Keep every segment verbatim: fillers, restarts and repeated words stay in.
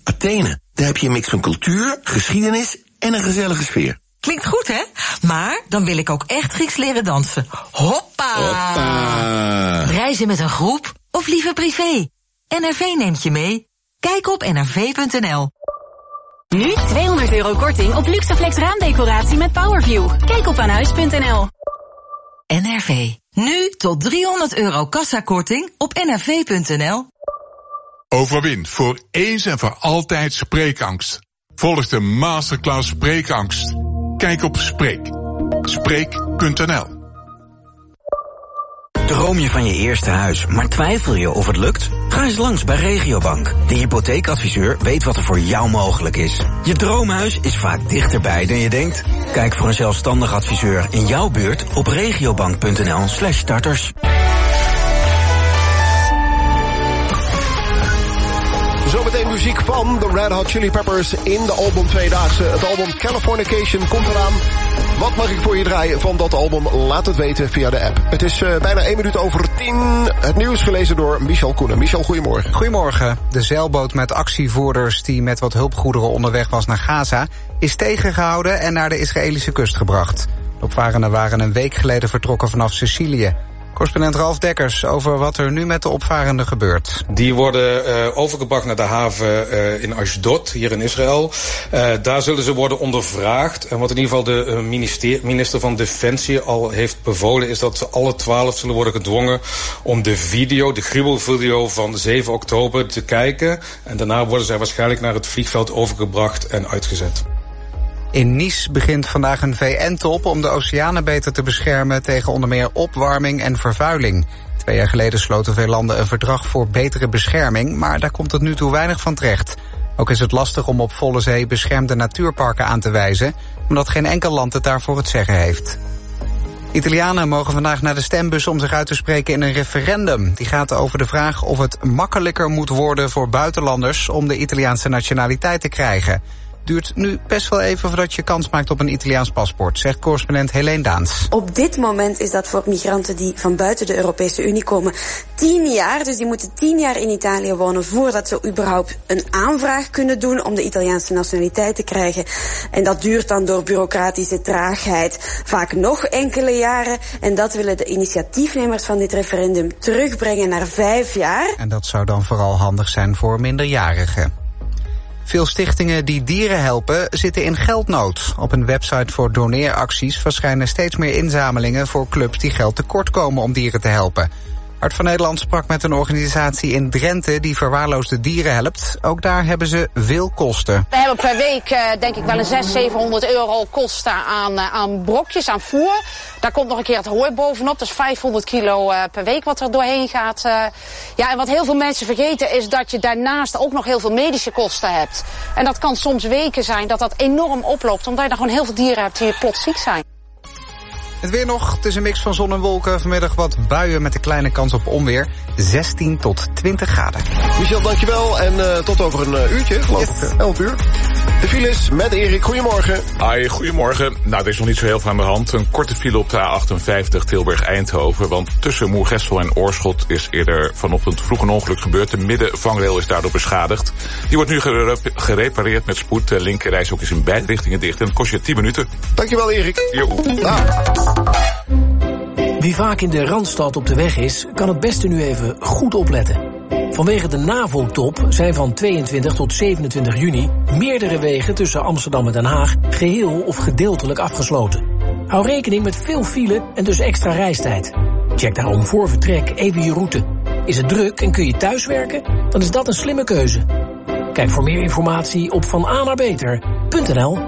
Athene. Daar heb je een mix van cultuur, geschiedenis en een gezellige sfeer. Klinkt goed, hè? Maar dan wil ik ook echt Grieks leren dansen. Hoppa! Hoppa! Reizen met een groep of liever privé? N R V neemt je mee. Kijk op n r v punt n l. Nu tweehonderd euro korting op Luxaflex raamdecoratie met Powerview. Kijk op aanhuis punt n l. N R V. Nu tot driehonderd euro kassakorting op n r v punt n l. Overwin voor eens en voor altijd spreekangst. Volg de masterclass Spreekangst. Kijk op Spreek. Spreek punt n l. Droom je van je eerste huis, maar twijfel je of het lukt? Ga eens langs bij Regiobank. De hypotheekadviseur weet wat er voor jou mogelijk is. Je droomhuis is vaak dichterbij dan je denkt. Kijk voor een zelfstandig adviseur in jouw buurt op regiobank punt n l slash starters. Zometeen muziek van de Red Hot Chili Peppers in de album Tweedaagse. Het album Californication komt eraan. Wat mag ik voor je draaien van dat album? Laat het weten via de app. Het is uh, bijna één minuut over tien. Het nieuws gelezen door Michel Koenen. Michel, goedemorgen. Goedemorgen. De zeilboot met actievoerders die met wat hulpgoederen onderweg was naar Gaza is tegengehouden en naar de Israëlische kust gebracht. De opvarenden waren een week geleden vertrokken vanaf Sicilië. Correspondent Ralf Dekkers over wat er nu met de opvarenden gebeurt. Die worden uh, overgebracht naar de haven uh, in Ashdod, hier in Israël. Uh, daar zullen ze worden ondervraagd. En wat in ieder geval de uh, minister, minister van Defensie al heeft bevolen, is dat ze alle twaalf zullen worden gedwongen om de video, de gruwelvideo van zeven oktober te kijken. En daarna worden zij waarschijnlijk naar het vliegveld overgebracht en uitgezet. In Nice begint vandaag een V N-top om de oceanen beter te beschermen tegen onder meer opwarming en vervuiling. Twee jaar geleden sloten veel landen een verdrag voor betere bescherming, maar daar komt tot nu toe weinig van terecht. Ook is het lastig om op volle zee beschermde natuurparken aan te wijzen, omdat geen enkel land het daarvoor het zeggen heeft. Italianen mogen vandaag naar de stembus om zich uit te spreken in een referendum. Die gaat over de vraag of het makkelijker moet worden voor buitenlanders om de Italiaanse nationaliteit te krijgen. Duurt nu best wel even voordat je kans maakt op een Italiaans paspoort, zegt correspondent Helene Daans. Op dit moment is dat voor migranten die van buiten de Europese Unie komen tien jaar. Dus die moeten tien jaar in Italië wonen voordat ze überhaupt een aanvraag kunnen doen om de Italiaanse nationaliteit te krijgen. En dat duurt dan door bureaucratische traagheid vaak nog enkele jaren. En dat willen de initiatiefnemers van dit referendum terugbrengen naar vijf jaar. En dat zou dan vooral handig zijn voor minderjarigen. Veel stichtingen die dieren helpen zitten in geldnood. Op een website voor doneeracties verschijnen steeds meer inzamelingen voor clubs die geld tekort komen om dieren te helpen. Hart van Nederland sprak met een organisatie in Drenthe die verwaarloosde dieren helpt. Ook daar hebben ze veel kosten. We hebben per week uh, denk ik wel een zeshonderd, zevenhonderd euro kosten aan, uh, aan brokjes, aan voer. Daar komt nog een keer het hooi bovenop. Dat is vijfhonderd kilo uh, per week wat er doorheen gaat. Uh, ja, en wat heel veel mensen vergeten is dat je daarnaast ook nog heel veel medische kosten hebt. En dat kan soms weken zijn dat dat enorm oploopt, omdat je dan gewoon heel veel dieren hebt die plots ziek zijn. Het weer nog, het is een mix van zon en wolken. Vanmiddag wat buien met een kleine kans op onweer. zestien tot twintig graden. Michel, dankjewel. En uh, tot over een uh, uurtje, geloof ik. Yes. elf uur. De files met Erik. Goedemorgen. Hoi, goedemorgen. Nou, er is nog niet zo heel veel aan de hand. Een korte file op de A achtenvijftig Tilburg-Eindhoven. Want tussen Moergestel en Oorschot is eerder vanochtend vroeg een ongeluk gebeurd. De middenvangrail is daardoor beschadigd. Die wordt nu gere- gerepareerd met spoed. De linkerreis ook is in beide richtingen dicht. En het kost je tien minuten. Dankjewel, Erik. Jo. Ah. Wie vaak in de Randstad op de weg is, kan het beste nu even goed opletten. Vanwege de NAVO-top zijn van tweeëntwintig tot zevenentwintig juni meerdere wegen tussen Amsterdam en Den Haag geheel of gedeeltelijk afgesloten. Hou rekening met veel file en dus extra reistijd. Check daarom voor vertrek even je route. Is het druk en kun je thuiswerken? Dan is dat een slimme keuze. Kijk voor meer informatie op van a naar beter punt n l.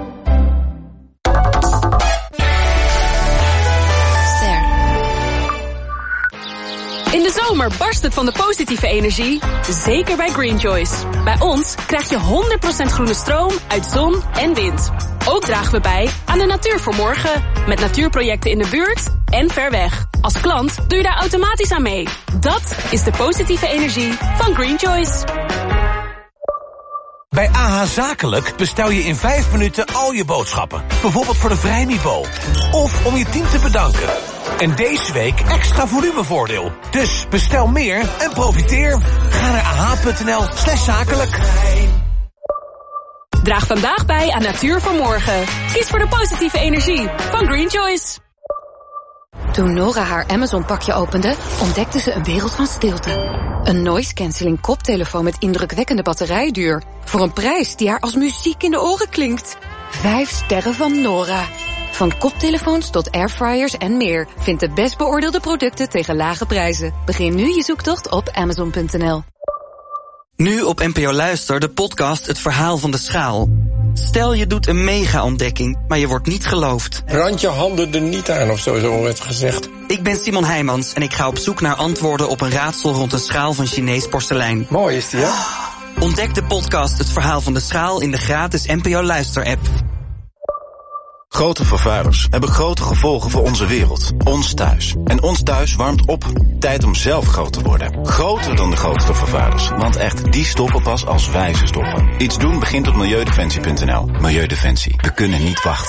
In de zomer barst het van de positieve energie, zeker bij Green Choice. Bij ons krijg je honderd procent groene stroom uit zon en wind. Ook dragen we bij aan de natuur voor morgen, met natuurprojecten in de buurt en ver weg. Als klant doe je daar automatisch aan mee. Dat is de positieve energie van Green Choice. Bij A H Zakelijk bestel je in vijf minuten al je boodschappen. Bijvoorbeeld voor de vrijniveau. Of om je team te bedanken. En deze week extra volumevoordeel. Dus bestel meer en profiteer. Ga naar a h punt n l slash zakelijk. Draag vandaag bij aan Natuur voor Morgen. Kies voor de positieve energie van Green Choice. Toen Nora haar Amazon-pakje opende, ontdekte ze een wereld van stilte. Een noise-cancelling koptelefoon met indrukwekkende batterijduur. Voor een prijs die haar als muziek in de oren klinkt. Vijf sterren van Nora. Van koptelefoons tot airfryers en meer. Vind de best beoordeelde producten tegen lage prijzen. Begin nu je zoektocht op amazon punt n l. Nu op N P O Luister de podcast Het Verhaal van de Schaal. Stel je doet een mega-ontdekking, maar je wordt niet geloofd. Brand je handen er niet aan of zo, zo werd gezegd. Ik ben Simon Heijmans en ik ga op zoek naar antwoorden op een raadsel rond een schaal van Chinees porselein. Mooi is die, hè? Ontdek de podcast Het Verhaal van de Schaal in de gratis N P O Luister-app. Grote vervuilers hebben grote gevolgen voor onze wereld. Ons thuis. En ons thuis warmt op. Tijd om zelf groot te worden. Groter dan de grootste vervuilers. Want echt, die stoppen pas als wij ze stoppen. Iets doen begint op milieudefensie punt n l. Milieudefensie. We kunnen niet wachten.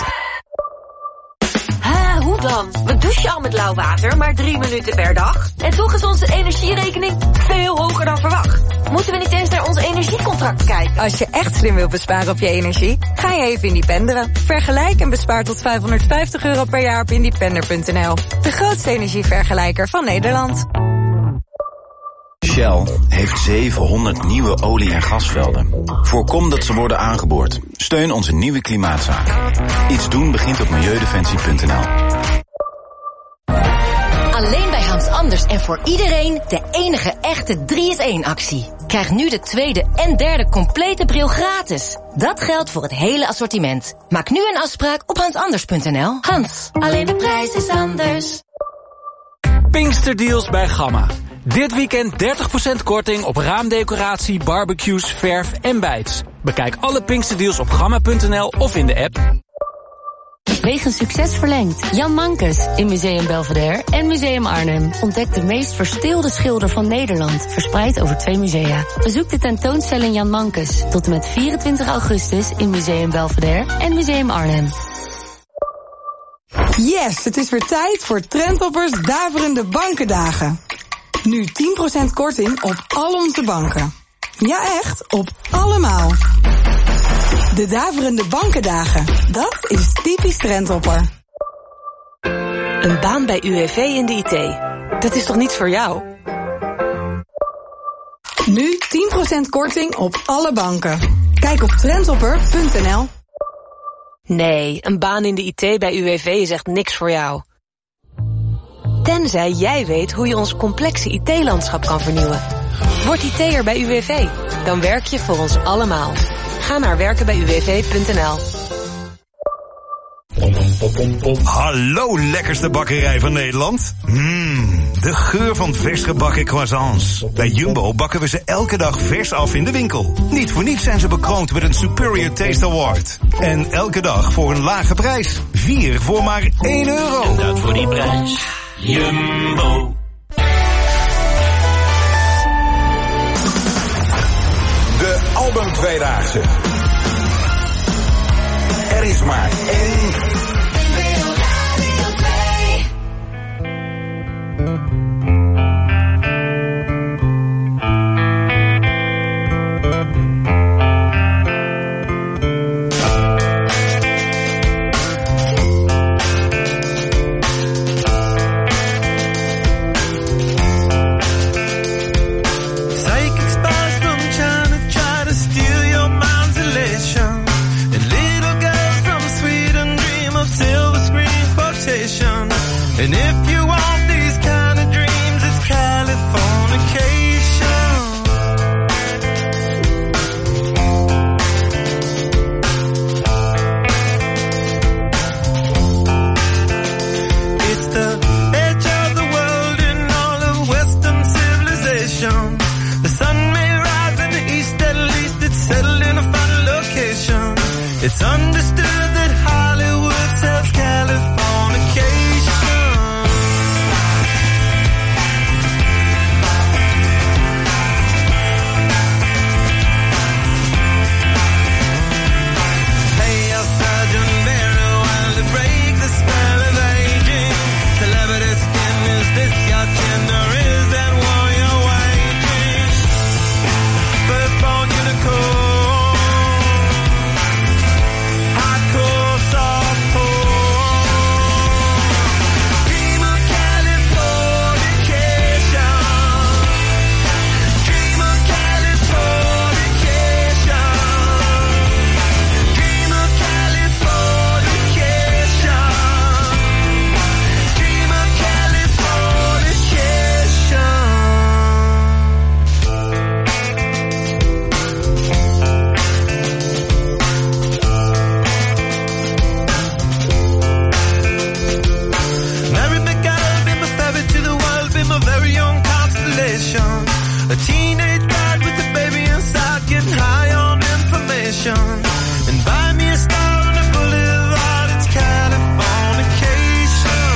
Ha, hoe dan? We douchen al met lauw water, maar drie minuten per dag. En toch is onze energierekening veel hoger dan verwacht. Moeten we niet eens naar ons energiecontract kijken? Als je echt slim wilt besparen op je energie, ga je even independeren. Vergelijk en bespaar tot vijfhonderdvijftig euro per jaar op independer punt n l. De grootste energievergelijker van Nederland. Shell heeft zevenhonderd nieuwe olie- en gasvelden. Voorkom dat ze worden aangeboord. Steun onze nieuwe klimaatzaak. Iets doen begint op milieudefensie punt n l. Alleen bij Hans Anders en voor iedereen de enige echte drie is één actie. Krijg nu de tweede en derde complete bril gratis. Dat geldt voor het hele assortiment. Maak nu een afspraak op hans anders punt n l. Hans, alleen de prijs is anders. Pinksterdeals bij Gamma. Dit weekend dertig procent korting op raamdecoratie, barbecues, verf en bijts. Bekijk alle Pinksterdeals op gamma punt n l of in de app. Wegens succes verlengd. Jan Mankes in Museum Belvedere en Museum Arnhem. Ontdek de meest verstilde schilder van Nederland, verspreid over twee musea. Bezoek de tentoonstelling Jan Mankes tot en met vierentwintig augustus in Museum Belvedere en Museum Arnhem. Yes, het is weer tijd voor Trendtoppers Daverende Bankendagen. Nu tien procent korting op al onze banken. Ja echt, op allemaal. De Daverende Bankendagen, dat is typisch Trendtopper. Een baan bij U W V in de I T. Dat is toch niets voor jou? Nu tien procent korting op alle banken. Kijk op trendtopper punt n l. Nee, een baan in de I T bij U W V is echt niks voor jou. Tenzij jij weet hoe je ons complexe I T-landschap kan vernieuwen. Word I T'er bij U W V. Dan werk je voor ons allemaal. Ga naar werken bij u w v punt n l. Hallo, lekkerste bakkerij van Nederland. Mmm, de geur van vers gebakken croissants. Bij Jumbo bakken we ze elke dag vers af in de winkel. Niet voor niets zijn ze bekroond met een Superior Taste Award. En elke dag voor een lage prijs. Vier voor maar één euro. En dat voor die prijs. Jumbo. De album Tweedaagse. Er is maar één. And if you want these kind of dreams, it's Californication. It's the edge of the world in all of Western civilization. The sun may rise in the east, at least it's settled in a final location. It's understood that Hollywood sells Californication. station and buy me a star on the boulevard. It's Californication.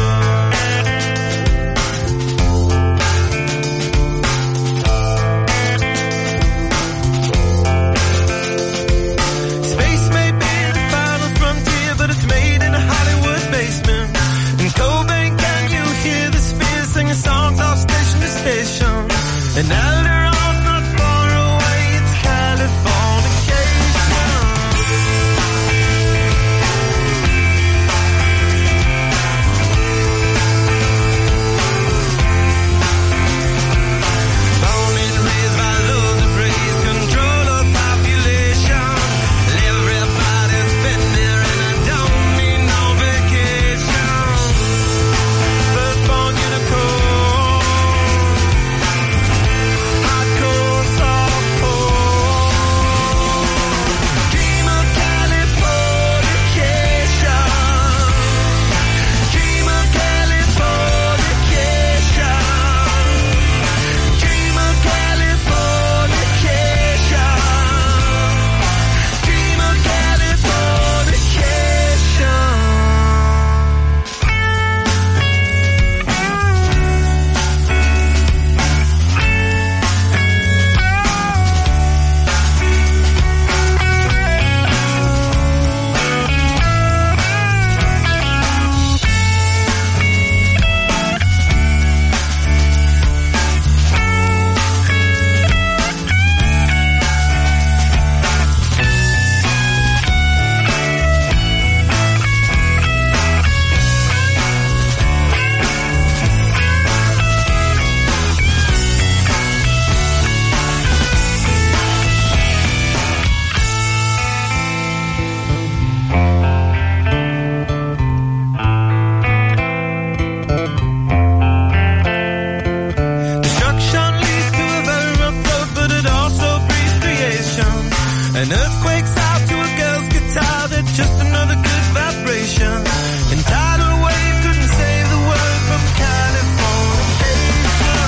Space may be the final frontier, but it's made in a Hollywood basement. In Cobain, can you hear the spheres singing songs off station to station? And Alderon's not far away, it's Californication. Born and raised by loads of praise, control of population. Everybody's been there and I don't need no vacation. Firstborn unicorn, hardcore softcore. Dream of Californication. Dream of Californication. Dream of Californication. Dream of Californication. Destruction leads to a very rough road, but it also breeds creation. An earthquake's out to a girl's guitar, that's just another good vibration. And tidal wave couldn't save the world from Californication.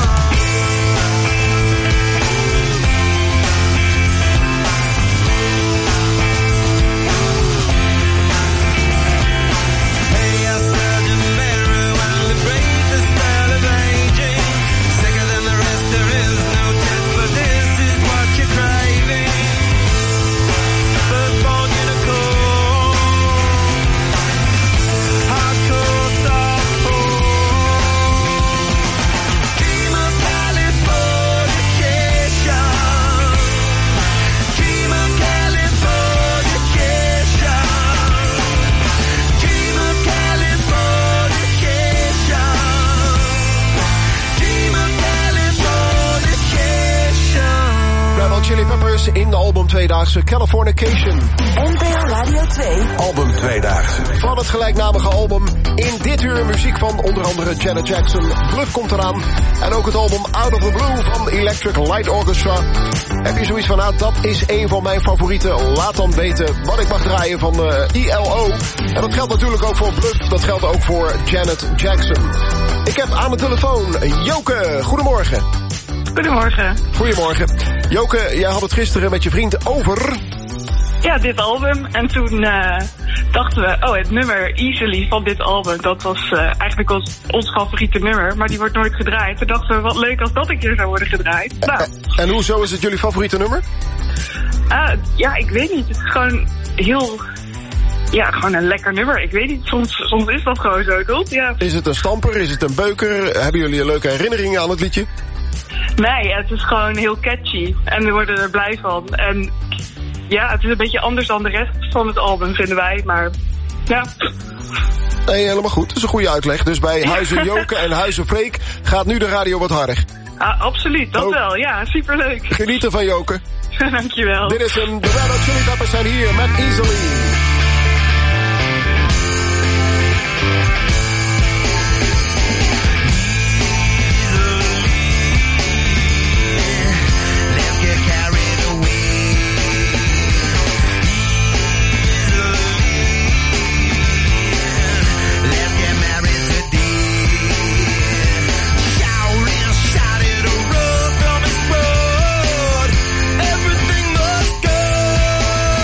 Hey, I Sergeant Barrow, and liberate the style of aging. Sicker than the rest, there is no test, but this is what you're craving. Firstborn unicorn, hardcore softcore. Dream of Californication. Dream of Californication. Dream of Californication. Dream of Californication. Red Hot Chili Peppers in de album Tweedaagse Californication. N P O Radio twee. Album Tweedaagse. Van het gelijknamige album. In dit uur muziek van onder andere Janet Jackson. Bluff komt eraan. En ook het album Out of the Blue van Electric Light Orchestra. Heb je zoiets van, nou, dat is een van mijn favorieten. Laat dan weten wat ik mag draaien van uh, I L O. En dat geldt natuurlijk ook voor Bluff. Dat geldt ook voor Janet Jackson. Ik heb aan de telefoon Joke. Goedemorgen. Goedemorgen. Goedemorgen. Joke, jij had het gisteren met je vriend over... Ja, dit album. En toen uh, dachten we, oh, het nummer Easily van dit album, dat was uh, eigenlijk ons, ons favoriete nummer, maar die wordt nooit gedraaid. Toen dachten we, wat leuk als dat een keer zou worden gedraaid. Nou. En, en hoezo is het jullie favoriete nummer? Uh, ja, ik weet niet. Het is gewoon heel... Ja, gewoon een lekker nummer. Ik weet niet, soms, soms is dat gewoon zo, toch? Ja. Is het een stamper? Is het een beuker? Hebben jullie een leuke herinneringen aan het liedje? Nee, het is gewoon heel catchy. En we worden er blij van. En ja, het is een beetje anders dan de rest van het album, vinden wij. Maar ja... Nee, helemaal goed. Dat is een goede uitleg. Dus bij Huizen Joke en Huizen Freek gaat nu de radio wat harder. Ah, absoluut, dat oh. wel. Ja, superleuk. Genieten van Joke. Dankjewel. Dit is hem. De Red Hot Chili Peppers zijn hier met Easily. Everything must go.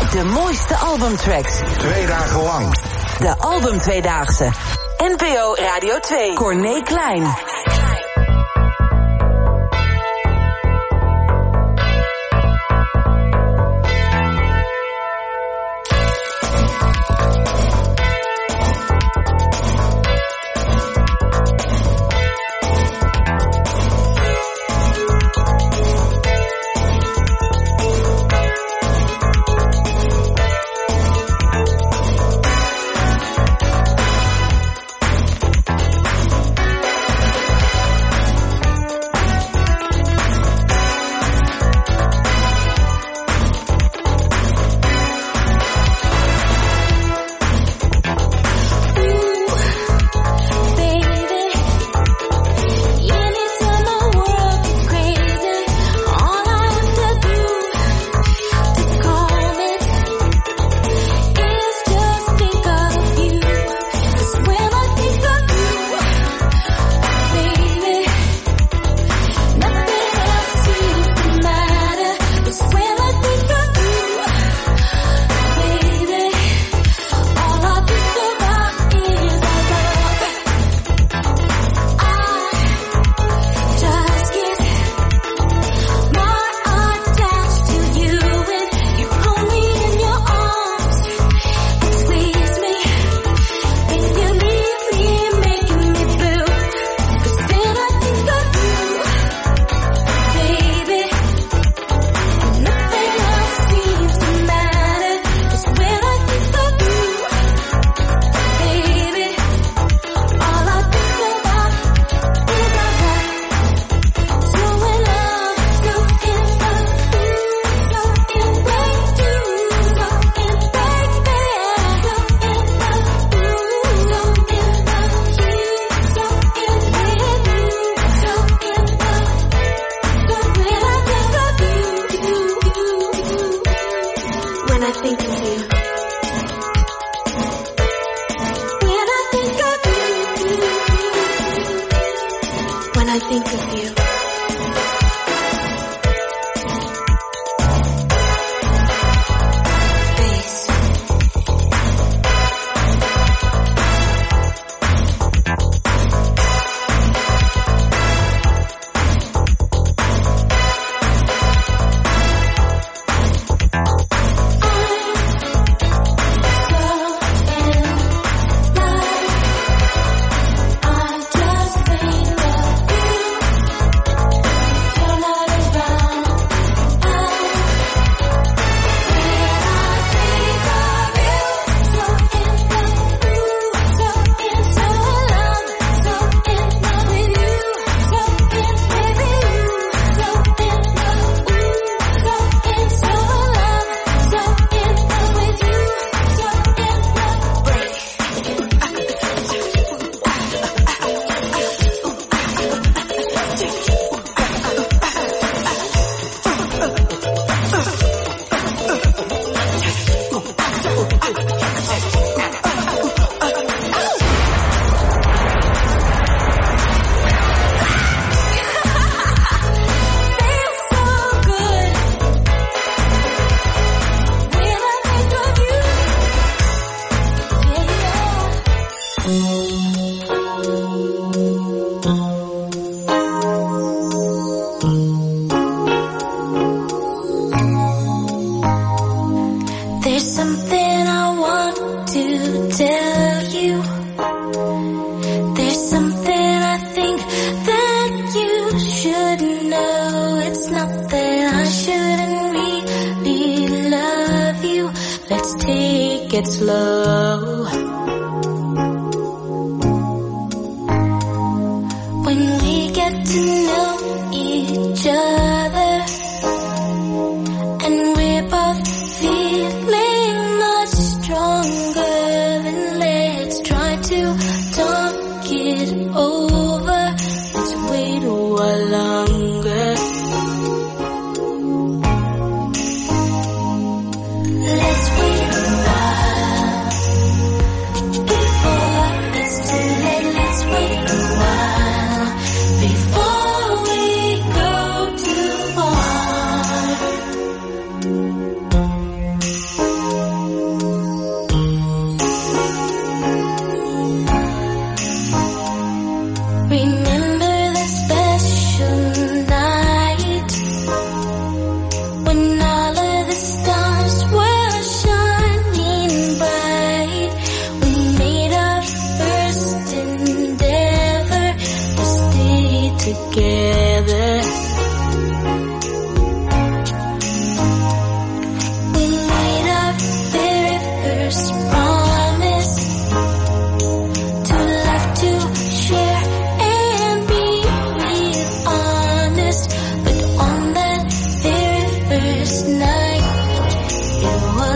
De mooiste albumtracks. Twee dagen lang. De Album Tweedaagse. N P O Radio twee. Corné Klein.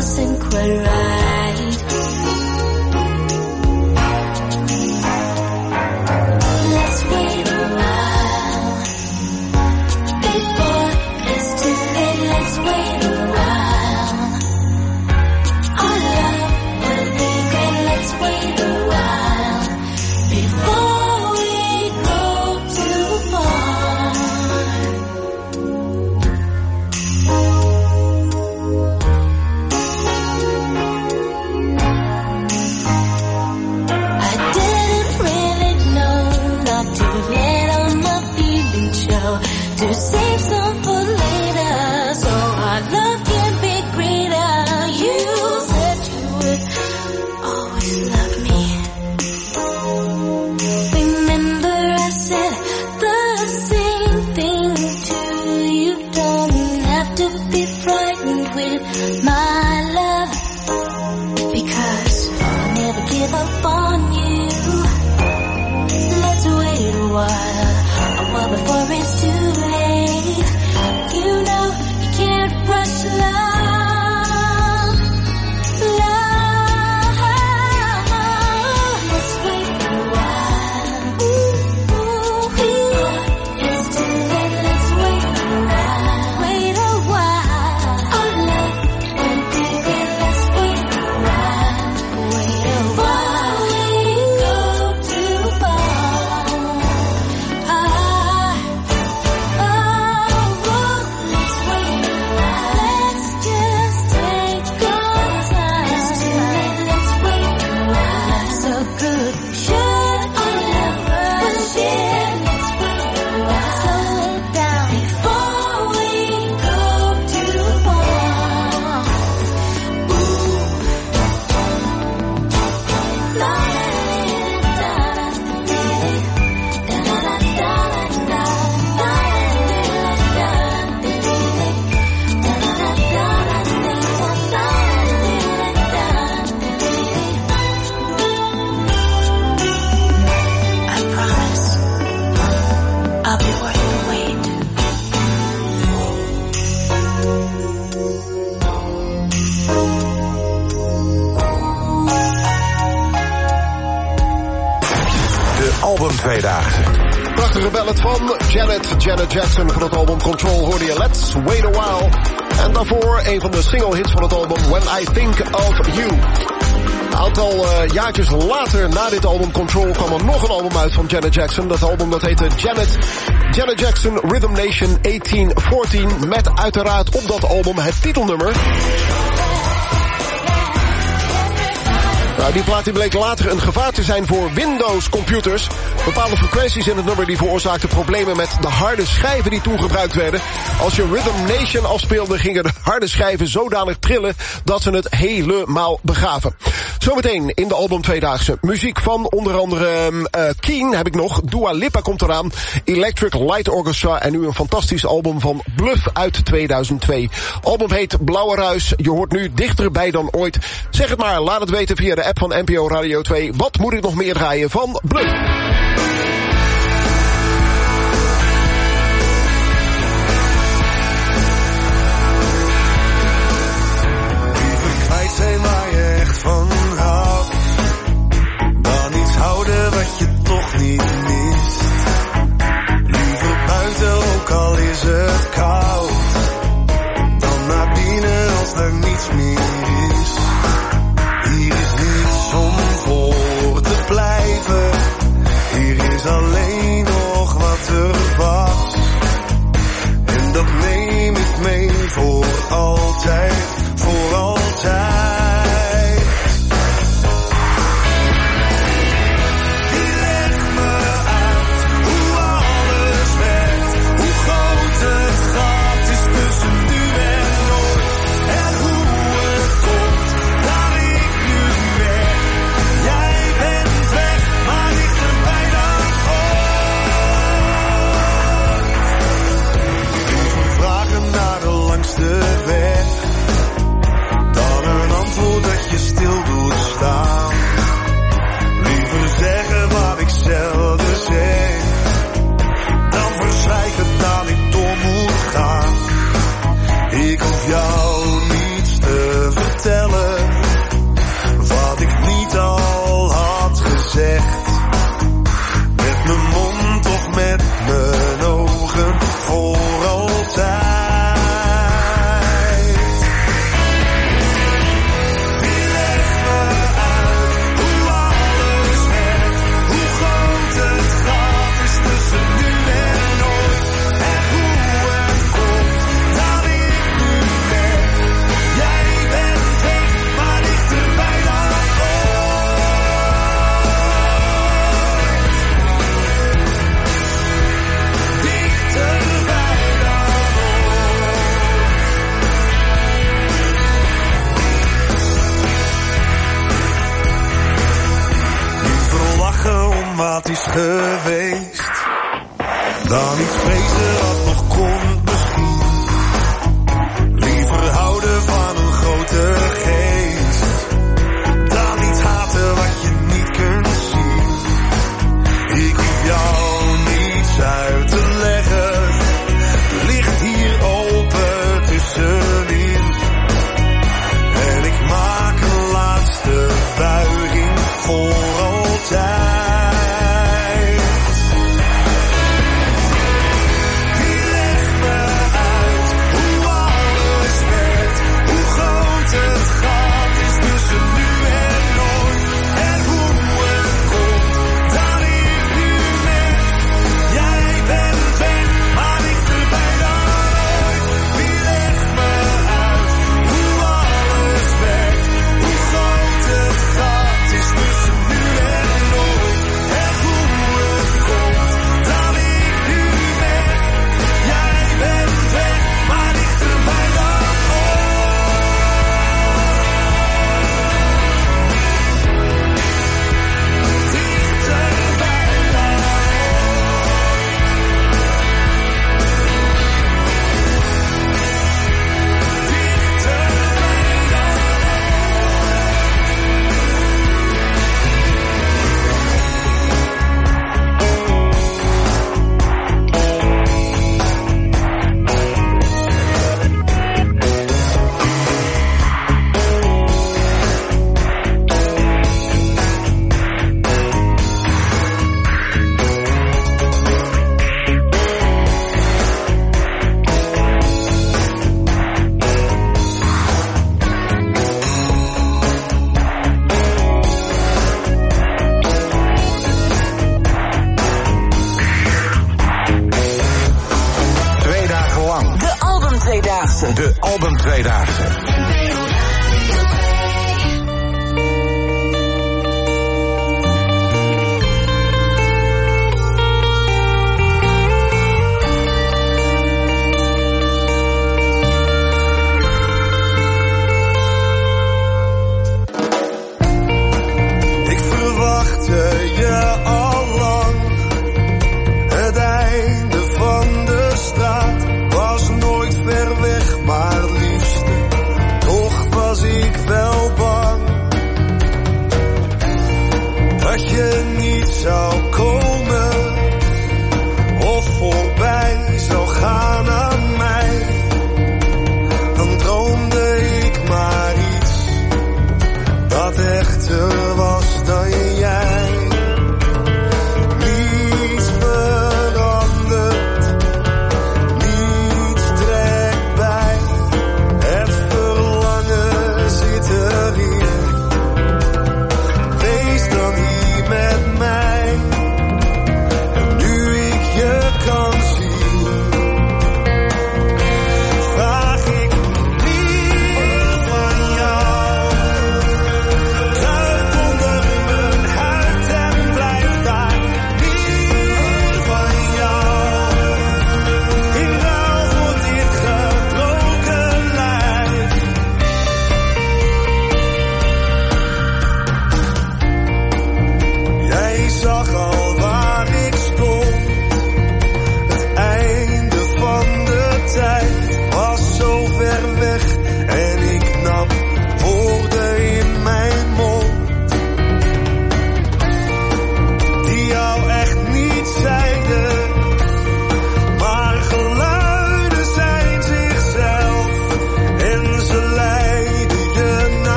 wasn't quite right. Let's wait a while before it's too late. Let's wait a while. Our love will be great. Let's wait a while before we go too far. I didn't really know not to let all my feelings show, to save some for later, so our love can be greater. You said you would always love me. Remember I said the same thing too. You don't have to be frightened with my love, because I'll never give up on you. Let's wait a while, a while before it's too late. You know you can't rush love, love. Let's wait a while. Ooh, ooh, it's too late. Let's wait a while, wait a while. Our love will be good. Let's wait a while, wait a while. We go too far. Ah, oh, oh, let's wait a while. Let's just take our time. It's too late. Let's wait a while. So good. Should our love rush in? Let's wait a while. Slow it down before we go too far. Ooh. La I promise I'll be worth the wait. De album Tweedaagse. Prachtige ballad van Janet, Janet Jackson van het album Control hoorde je Let's Wait a While. En daarvoor een van de single hits van het album When I Think of You. Een aantal uh, jaartjes later na dit album Control kwam er nog een album uit van Janet Jackson. Dat album dat heette Janet, Janet Jackson Rhythm Nation achttien veertien. Met uiteraard op dat album het titelnummer. Nou, die plaat die bleek later een gevaar te zijn voor Windows-computers. Bepaalde frequenties in het nummer die veroorzaakten problemen met de harde schijven die toen gebruikt werden. Als je Rhythm Nation afspeelde, gingen de harde schijven zodanig trillen dat ze het helemaal begaven. Zometeen in de album Tweedaagse muziek van onder andere uh, Keen heb ik nog. Dua Lipa komt eraan. Electric Light Orchestra en nu een fantastisch album van Bluff uit tweeduizend twee. Album heet Blauwe Ruis. Je hoort nu dichterbij dan ooit. Zeg het maar, laat het weten via de app van N P O Radio twee. Wat moet ik nog meer draaien van Bluff? Liever kwijt zijn waar je echt van houdt, dan iets houden wat je toch niet mist. Liever buiten ook al is het koud, dan naar binnen als er niets meer is. Hier is niets om voor te blijven, hier is alleen nog wat er was. En dat neem ik mee voor altijd, voor altijd. Die legt me uit hoe alles werkt, hoe groot het gat is tussen nu en nooit. En hoe het komt is geweest. Dan iets vrezen wat nog komt misschien. Liever houden van een grote geest. Dan iets haten wat je niet kunt zien. Ik hoef jou niets uit te leggen. Ligt hier open tussenin. En ik maak een laatste buiging voor altijd. Hier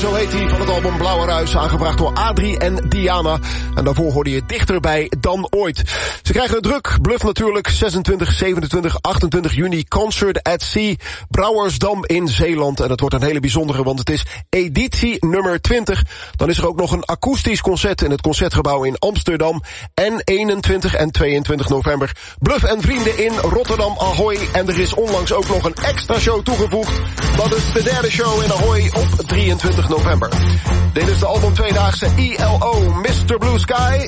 zo heet hij, van het album Blauwe Ruis, aangebracht door Adrie en Diana. En daarvoor hoorde je Dichterbij dan ooit. Ze krijgen het druk, Bluff natuurlijk, zesentwintig, zevenentwintig, achtentwintig juni, Concert at Sea, Brouwersdam in Zeeland. En dat wordt een hele bijzondere, want het is editie nummer twintig. Dan is er ook nog een akoestisch concert in het Concertgebouw in Amsterdam. En eenentwintig en tweeëntwintig november Bluff en Vrienden in Rotterdam Ahoy. En er is onlangs ook nog een extra show toegevoegd. Dat is de derde show in Ahoy op drieëntwintig november. Dit is de album tweedaagse I L O, mister Blue Sky.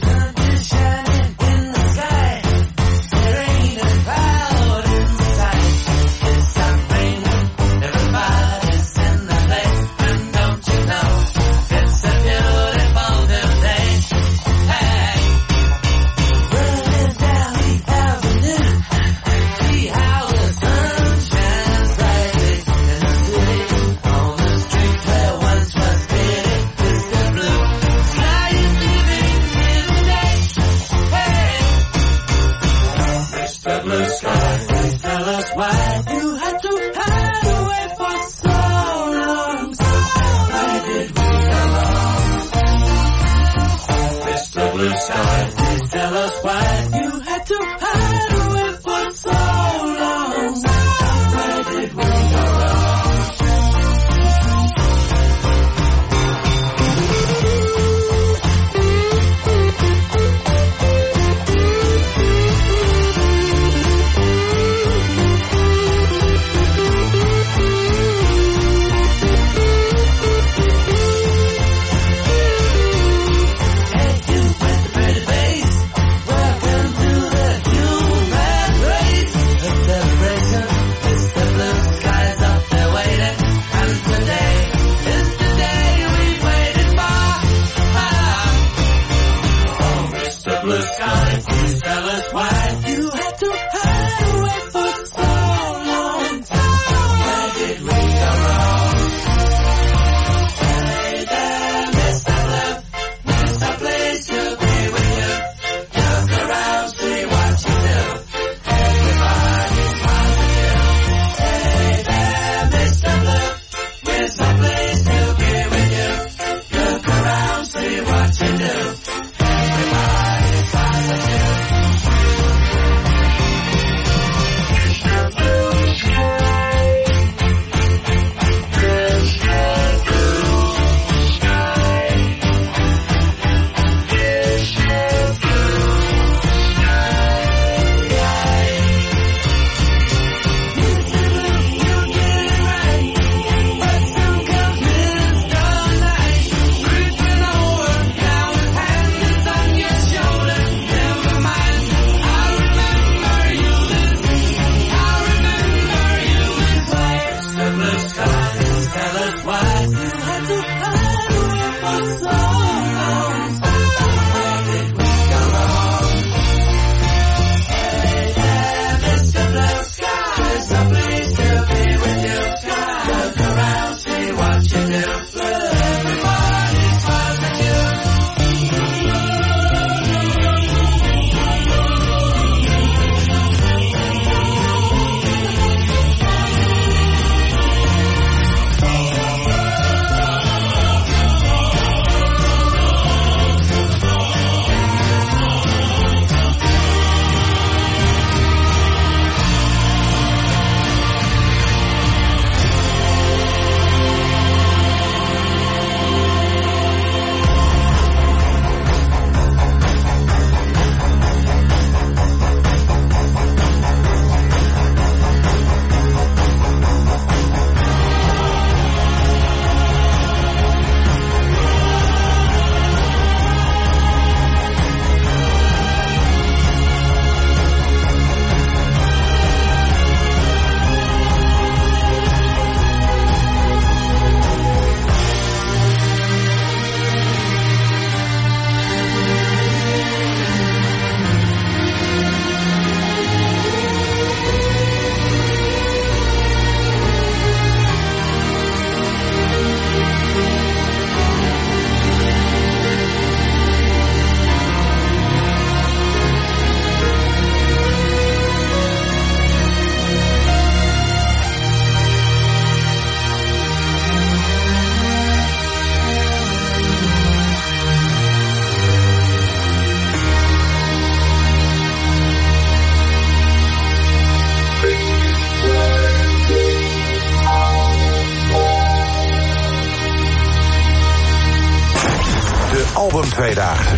Album Tweedaagse.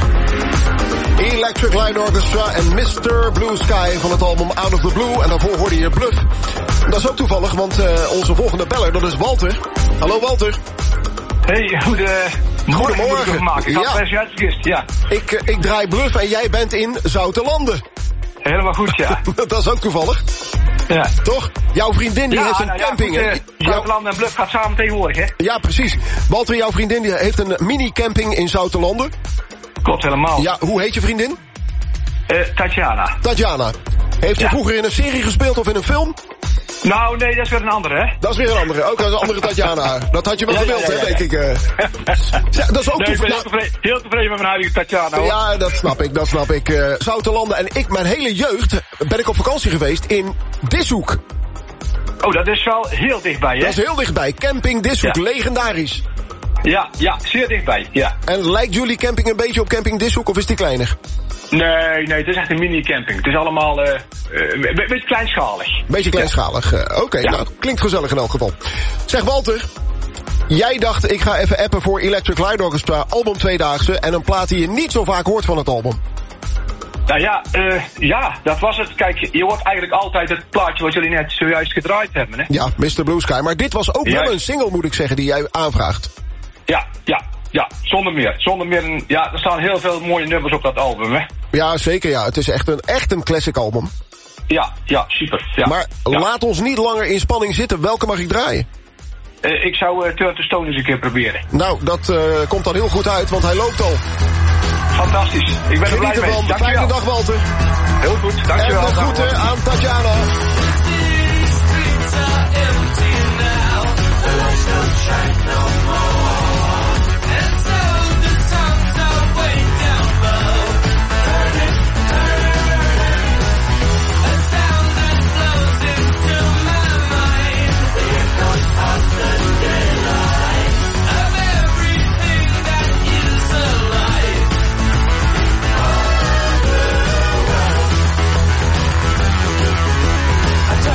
Electric Light Orchestra en mister Blue Sky van het album Out of the Blue. En daarvoor hoorde je Bluff. Dat is ook toevallig, want uh, onze volgende beller, dat is Walter. Hallo Walter. Hey, goede... Goedemorgen. Maken. Ik had het ja. uitgegist, ja. Ik, uh, ik draai Bluff en jij bent in Zoutelanden. Helemaal goed, ja. Dat is ook toevallig. Ja. Toch? Jouw vriendin die ja, heeft een nou, camping. Ja, goed, uh, Zoutelanden en Bluff gaat samen tegenwoordig, hè? Ja, precies. Walter, jouw vriendin die heeft een mini-camping in Zoutelanden. Klopt, helemaal. Ja, hoe heet je vriendin? Uh, Tatjana. Tatjana. Heeft je ja. vroeger in een serie gespeeld of in een film? Nou, nee, dat is weer een andere, hè? Dat is weer een andere. Ook een andere Tatjana. Dat had je wel ja, gewild, ja, ja, ja, hè, denk ik. Uh. Ja, dat is ook nee, ik ben heel tevreden, heel tevreden met mijn huidige Tatjana, hoor. Ja, dat snap ik, dat snap ik. Uh, Zoutelanden en ik, mijn hele jeugd, ben ik op vakantie geweest in Dishoek. Oh, dat is wel heel dichtbij, hè? Dat is heel dichtbij. Camping Dishoek, ja. legendarisch. Ja, ja, zeer dichtbij, ja. En lijkt jullie camping een beetje op Camping Dishoek of is die kleiner? Nee, nee, het is echt een mini-camping. Het is allemaal uh, uh, een beetje kleinschalig. Beetje kleinschalig, uh, oké. Okay, ja. Nou, klinkt gezellig in elk geval. Zeg Walter, jij dacht ik ga even appen voor Electric Light Orchestra, album Tweedaagse, en een plaat die je niet zo vaak hoort van het album. Nou ja, uh, ja, dat was het. Kijk, je hoort eigenlijk altijd het plaatje wat jullie net zojuist gedraaid hebben, hè? Ja, mister Blue Sky, maar dit was ook ja. wel een single, moet ik zeggen, die jij aanvraagt. Ja, ja. Ja, zonder meer. Zonder meer een, ja, er staan heel veel mooie nummers op dat album, hè? Ja, zeker, ja. Het is echt een, echt een classic album. Ja, ja, super. Ja. Maar ja. laat ons niet langer in spanning zitten. Welke mag ik draaien? Uh, ik zou uh, Turn to Stone eens een keer proberen. Nou, dat uh, komt dan heel goed uit, want hij loopt al. Fantastisch. Ik ben er blij mee. Dankjewel. Fijne dag, Walter. Heel goed, dankjewel. En de groeten aan Tatjana. I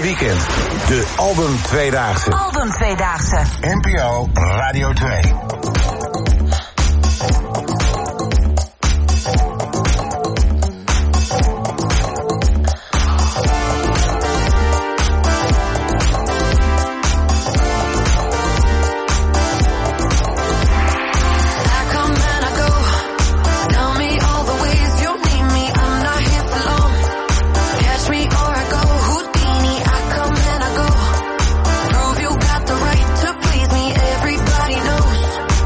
weekend. De Album Tweedaagse. Album Tweedaagse. N P O Radio twee. Prove you got the right to please me. Everybody knows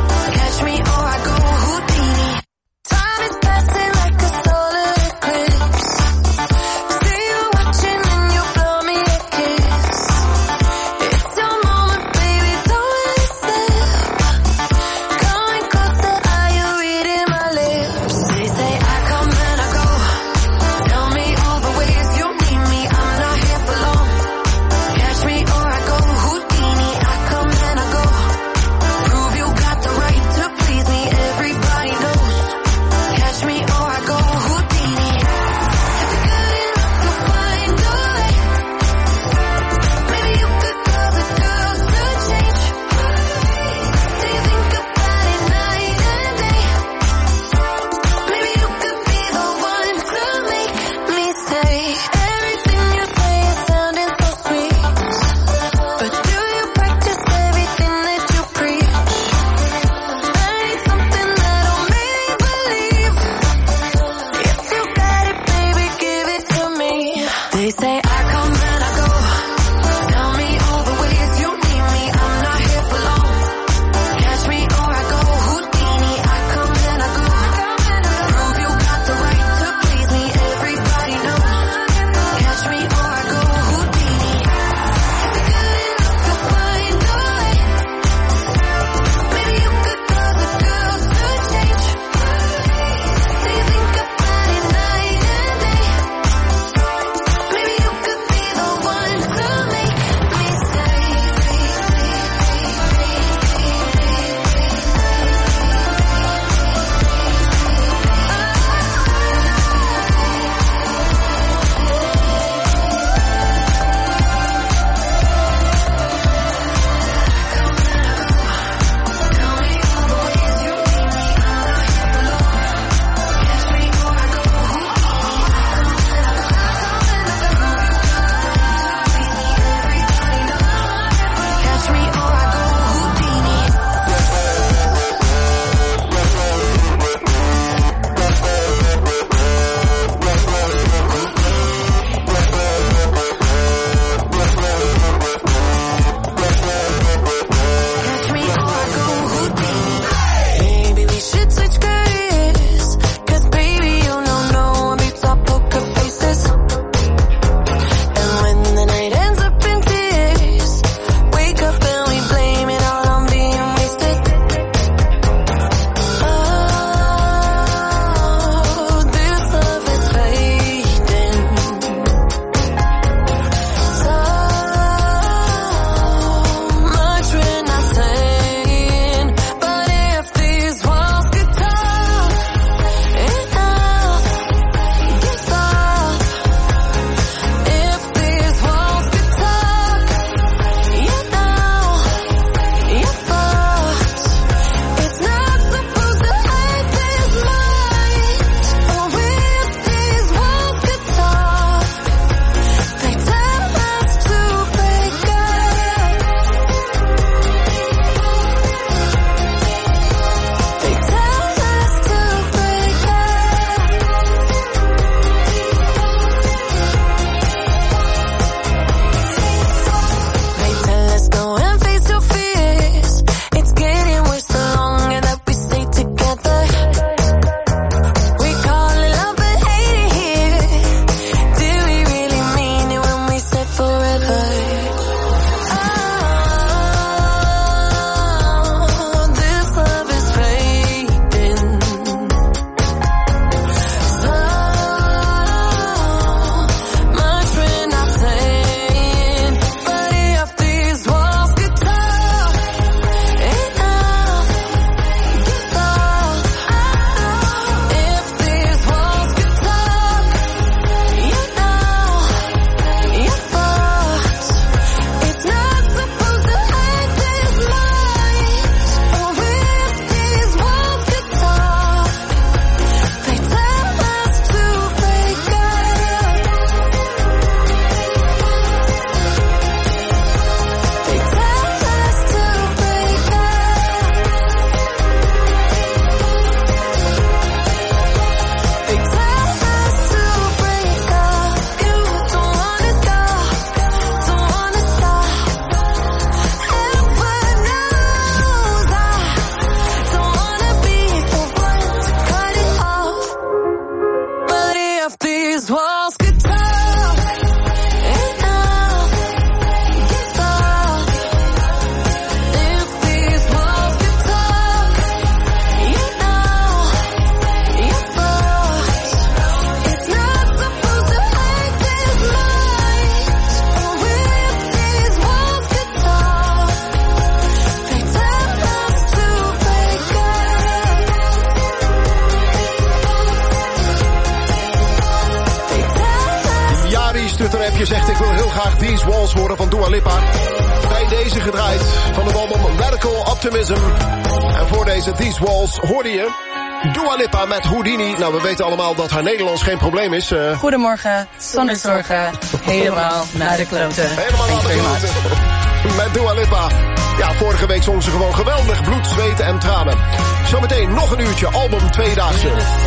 graag These Walls horen van Dua Lipa. Bij deze gedraaid van het album Radical Optimism. En voor deze These Walls hoorde je Dua Lipa met Houdini. Nou, we weten allemaal dat haar Nederlands geen probleem is. Uh... Goedemorgen, zonder zorgen, helemaal naar de kloten. Helemaal naar de kloten. Met Dua Lipa. Ja, vorige week zong ze gewoon geweldig. Bloed, zweet en tranen. Zometeen nog een uurtje album Tweedaagse.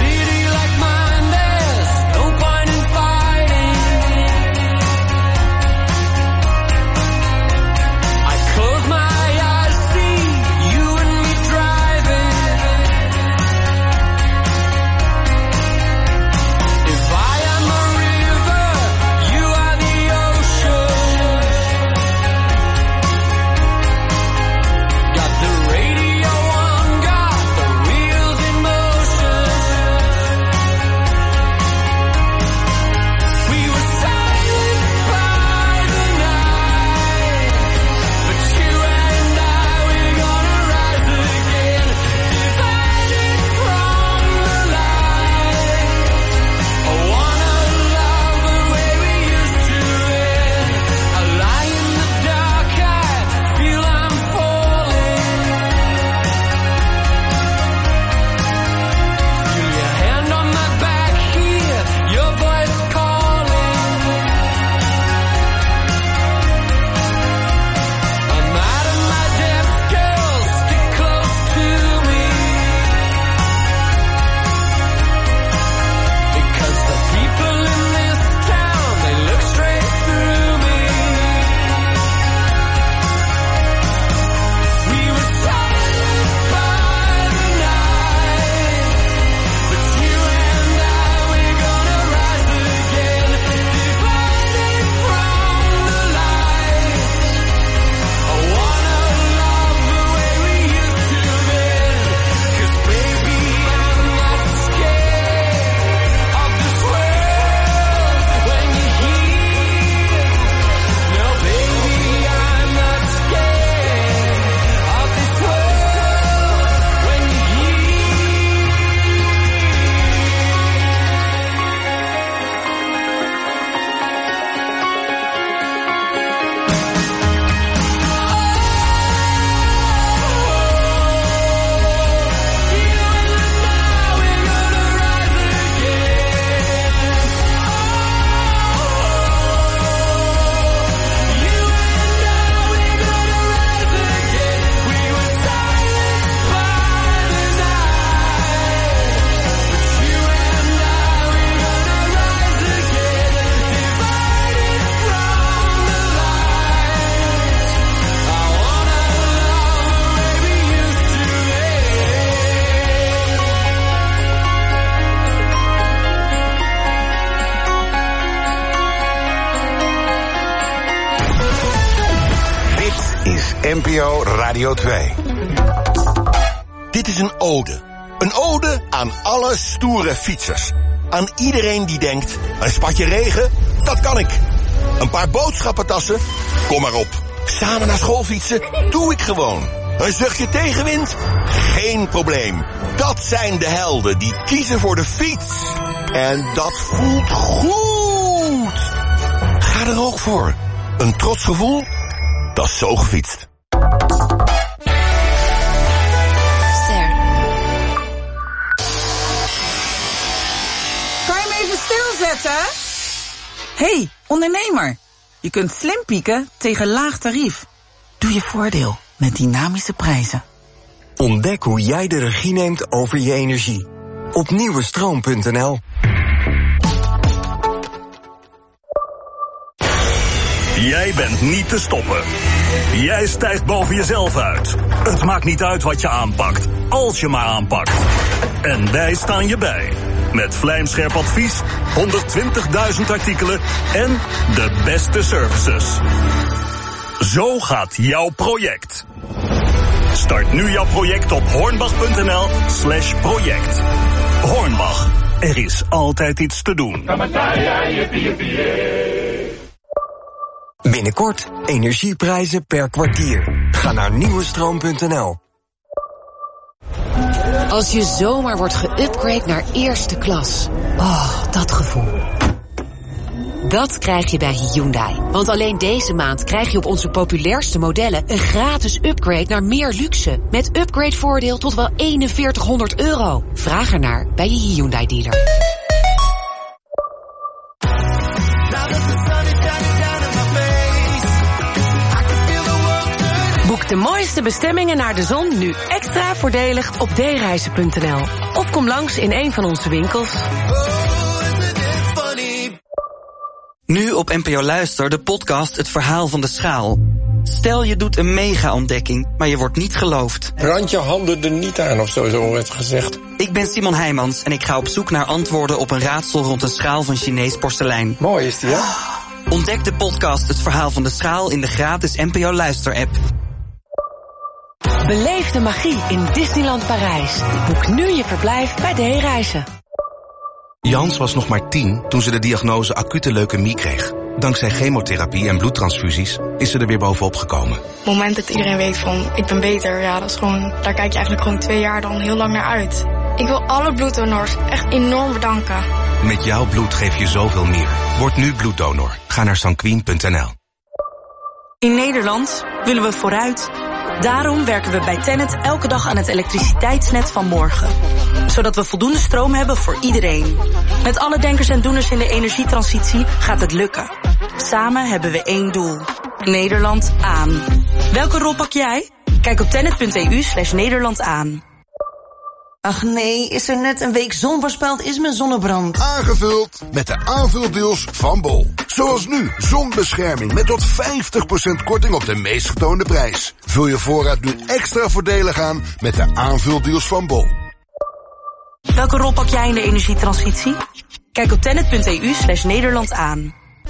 N P O Radio twee. Dit is een ode. Een ode aan alle stoere fietsers. Aan iedereen die denkt, een spatje regen, dat kan ik. Een paar boodschappentassen, kom maar op. Samen naar school fietsen, doe ik gewoon. Een zuchtje tegenwind, geen probleem. Dat zijn de helden die kiezen voor de fiets. En dat voelt goed. Ga er ook voor. Een trots gevoel, dat is zo gefietst. Kan je hem even stilzetten? Hey, ondernemer. Je kunt slim pieken tegen laag tarief. Doe je voordeel met dynamische prijzen. Ontdek hoe jij de regie neemt over je energie. Op nieuwestroom punt n l. Jij bent niet te stoppen. Jij stijgt boven jezelf uit. Het maakt niet uit wat je aanpakt, als je maar aanpakt. En wij staan je bij. Met vlijmscherp advies, honderdtwintigduizend artikelen en de beste services. Zo gaat jouw project. Start nu jouw project op hornbach punt n l slash project. Hornbach, er is altijd iets te doen. Binnenkort energieprijzen per kwartier. Ga naar nieuwestroom punt n l. Als je zomaar wordt geüpgrade naar eerste klas. Oh, dat gevoel. Dat krijg je bij Hyundai. Want alleen deze maand krijg je op onze populairste modellen een gratis upgrade naar meer luxe. Met upgradevoordeel tot wel eenenveertighonderd euro. Vraag ernaar bij je Hyundai dealer. Boek de mooiste bestemmingen naar de zon nu extra voordelig op d reizen punt n l. Of kom langs in een van onze winkels. Nu op N P O Luister de podcast Het Verhaal van de Schaal. Stel je doet een mega-ontdekking, maar je wordt niet geloofd. Brand je handen er niet aan of zo, zo werd gezegd. Ik ben Simon Heijmans en ik ga op zoek naar antwoorden op een raadsel rond een schaal van Chinees porselein. Mooi is die, hè? Ontdek de podcast Het Verhaal van de Schaal in de gratis N P O Luister-app. Beleef de magie in Disneyland Parijs. Boek nu je verblijf bij D Reizen. Jans was nog maar tien toen ze de diagnose acute leukemie kreeg. Dankzij chemotherapie en bloedtransfusies is ze er weer bovenop gekomen. Op het moment dat iedereen weet van ik ben beter, ja, dat is gewoon, daar kijk je eigenlijk gewoon twee jaar dan heel lang naar uit. Ik wil alle bloeddonors echt enorm bedanken. Met jouw bloed geef je zoveel meer. Word nu bloeddonor. Ga naar sanquin punt n l. In Nederland willen we vooruit. Daarom werken we bij Tennet elke dag aan het elektriciteitsnet van morgen. Zodat we voldoende stroom hebben voor iedereen. Met alle denkers en doeners in de energietransitie gaat het lukken. Samen hebben we één doel. Nederland aan. Welke rol pak jij? Kijk op tennet punt e u slash Nederland aan. Ach nee, is er net een week zon voorspeld, is mijn zonnebrand. Aangevuld met de aanvuldeals van Bol. Zoals nu, zonbescherming met tot vijftig procent korting op de meest getoonde prijs. Vul je voorraad nu extra voordelig aan met de aanvuldeals van Bol. Welke rol pak jij in de energietransitie? Kijk op tennet punt e u slash Nederland aan.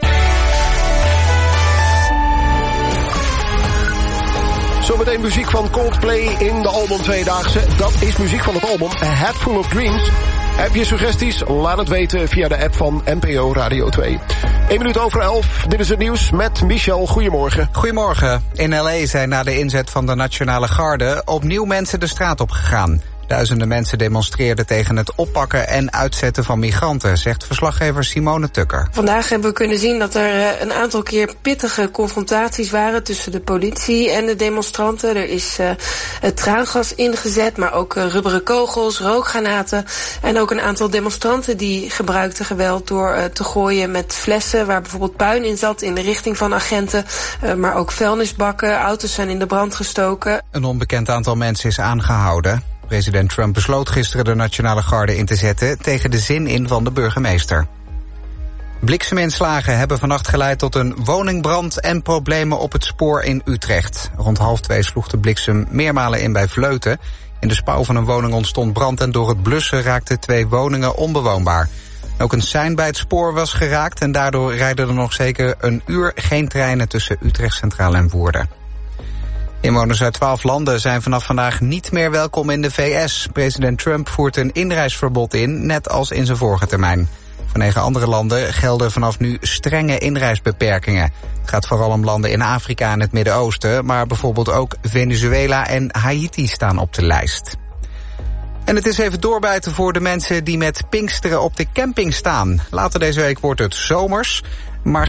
Zometeen muziek van Coldplay in de album Tweedaagse. Dat is muziek van het album A Head Full of Dreams. Heb je suggesties? Laat het weten via de app van N P O Radio twee. Eén minuut over elf. Dit is het nieuws met Michel. Goedemorgen. Goedemorgen. In L A zijn na de inzet van de Nationale Garde opnieuw mensen de straat op gegaan. Duizenden mensen demonstreerden tegen het oppakken en uitzetten van migranten, zegt verslaggever Simone Tukker. Vandaag hebben we kunnen zien dat er een aantal keer pittige confrontaties waren tussen de politie en de demonstranten. Er is uh, het traangas ingezet, maar ook uh, rubberen kogels, rookgranaten. En ook een aantal demonstranten die gebruikten geweld door uh, te gooien met flessen waar bijvoorbeeld puin in zat in de richting van agenten. Uh, maar ook vuilnisbakken, auto's zijn in de brand gestoken. Een onbekend aantal mensen is aangehouden. President Trump besloot gisteren de Nationale Garde in te zetten tegen de zin in van de burgemeester. Blikseminslagen hebben vannacht geleid tot een woningbrand en problemen op het spoor in Utrecht. Rond half twee sloeg de bliksem meermalen in bij Vleuten. In de spouw van een woning ontstond brand en door het blussen raakten twee woningen onbewoonbaar. Ook een sein bij het spoor was geraakt en daardoor rijden er nog zeker een uur geen treinen tussen Utrecht Centraal en Woerden. Inwoners uit twaalf landen zijn vanaf vandaag niet meer welkom in de V S. President Trump voert een inreisverbod in, net als in zijn vorige termijn. Voor negen andere landen gelden vanaf nu strenge inreisbeperkingen. Het gaat vooral om landen in Afrika en het Midden-Oosten, maar bijvoorbeeld ook Venezuela en Haiti staan op de lijst. En het is even doorbijten voor de mensen die met Pinksteren op de camping staan. Later deze week wordt het zomers, maar